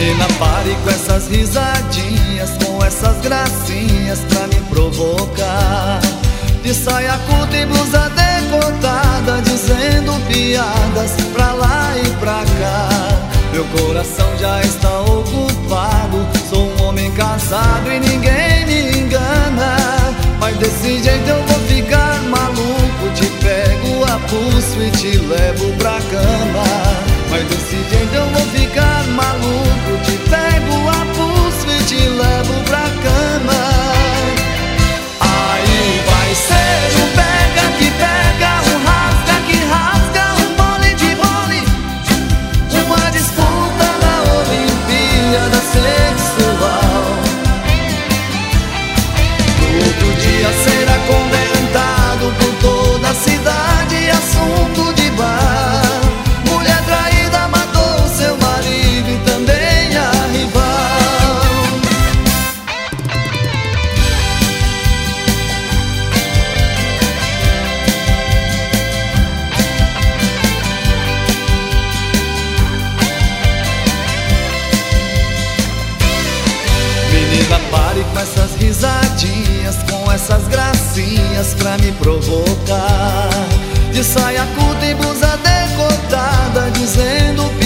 Menina, pare com essas risadinhas, com essas gracinhas pra me provocar. De saia curta e blusa decotada, dizendo piadas pra lá e pra cá. Meu coração já está ocupado, sou um homem casado e ninguém me engana. Mas desse jeito eu vou ficar maluco, te pego a pulso e te levo pra cama. Mas desse jeito eu vou ficar maluco, te pego a pulso e te levo pra cama. Aí vai ser um pega que pega, um rasga que rasga, um vôlei de vôlei, uma disputa na Olimpíada Sexual. Todo dia será comentado por toda a cidade, assunto de bar. Mulher traída matou seu marido e também a rival. Menina, pare com essas risadinhas, com essas gracinhas pra me provocar. De saia curta e blusa decotada, dizendo